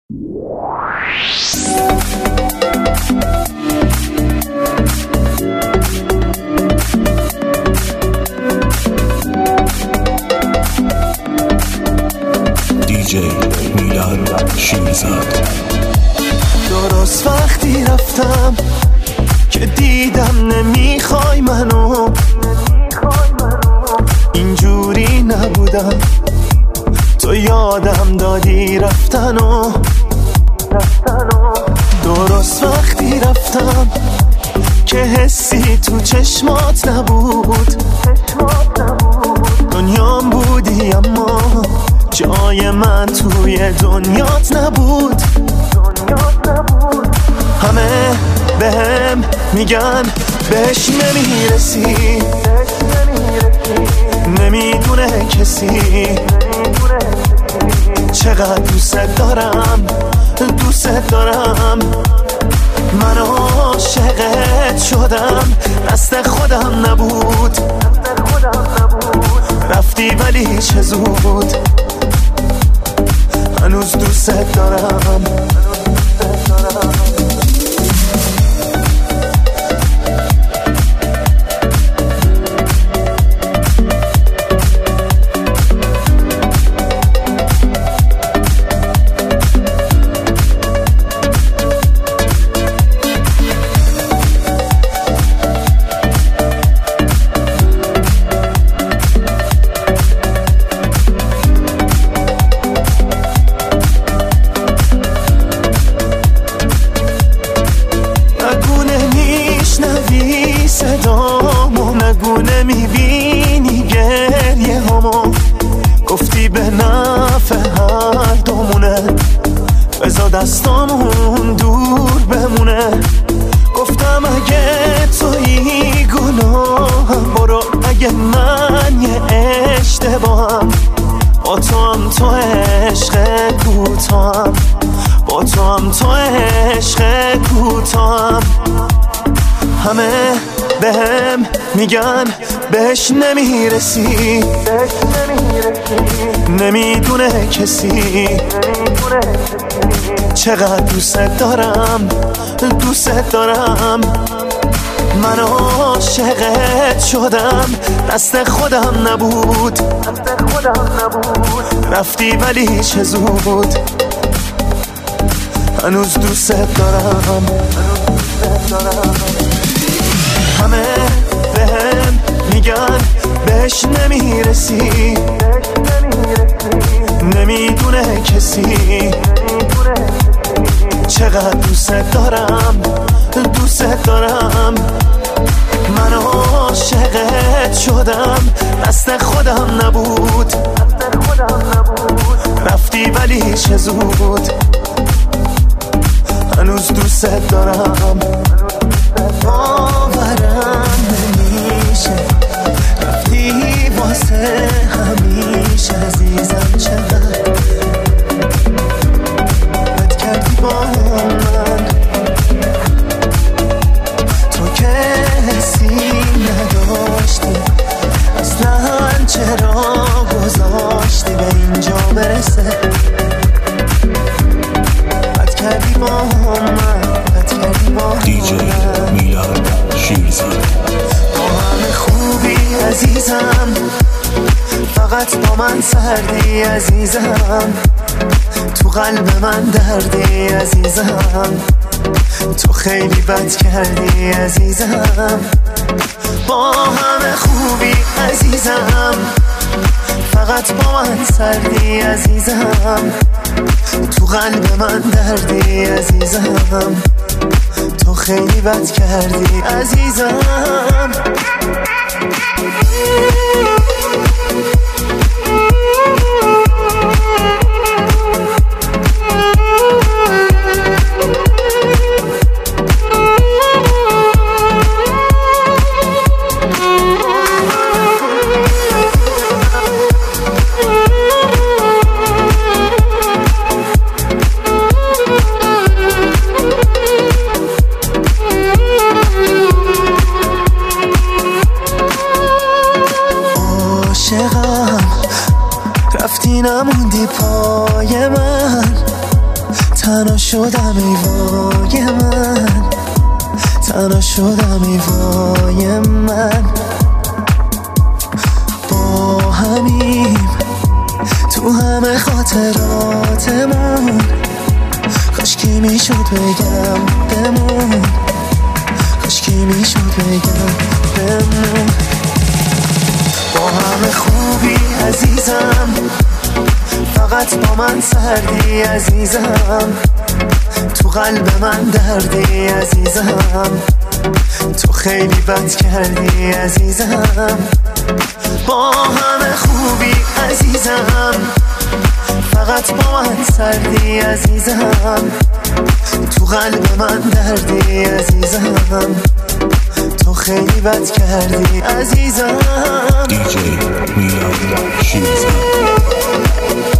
DJ میلاد شیرزاد. درست وقتی رفتم که دیدم نمیخوای منو، اینجوری نبودم، تو یادم دادی رفتنو. درست وقتی رفتم که حسی تو چشمات نبود، دنیام بودی اما جای من توی دنیات نبود. همه بهم میگن بهش نمیرسی، نمیدونه کسی چقدر دوست دارم. من عاشقت شدم، دست خودم نبود، رفتی ولی چه زود، هنوز دوست دارم. صدامو نگو نمیبینی گریه همو، گفتی به نفع هر دومونه، بذار دستامون دور بمونه. گفتم اگه تویی گناهم برو، اگه من یه اشتباهم، با تو هم تو عشق کوتاهم، با تو هم تو عشق کوتاهم. همه بهم میگن بهش نمیرسی، نمیدونه کسی چقدر دوست دارم. من عاشقت شدم، دست خودم نبود، رفتی ولی چه زود، هنوز دوست دارم. همه بهم میگن بهش نمیرسی، نمیدونه کسی چقدر دوست دارم. من عاشقت شدم، دست خودم نبود، رفتی ولی چه زود، هنوز دوست دارم. باورم نمیشه رفتی واسه همیشه، عزیزم چقدر بد کردی با من، تو که حسی نداشتی اصلا، چرا گذاشتی به اینجا برسه؟ بد کردی با من، DJ میلاد شیرزاد. با همه خوبی عزیزم، فقط با من سردی عزیزم، تو قلب من دردی عزیزم، تو خیلی بد کردی عزیزم. با همه خوبی عزیزم، فقط با من سردی عزیزم، تو قلب من دردی عزیزم، تو خیلی بد کردی عزیزم. عاشقم تنها شدم ای وای من، تنها شدم ای وای من. با همیم تو همه خاطراتمون، کاشکی میشد بگم بمون، کاشکی میشد بگم بمون. با همه خوبی عزیزم، فقط با من سردی عزیزم. تو قلب من دردی عزیزم، تو خیلی بد کردی عزیزم. با همه خوبی عزیزم، فقط با من سردی عزیزم. تو قلب من دردی عزیزم، تو خیلی بد کردی عزیزم. DJ میلاد شیرزاد.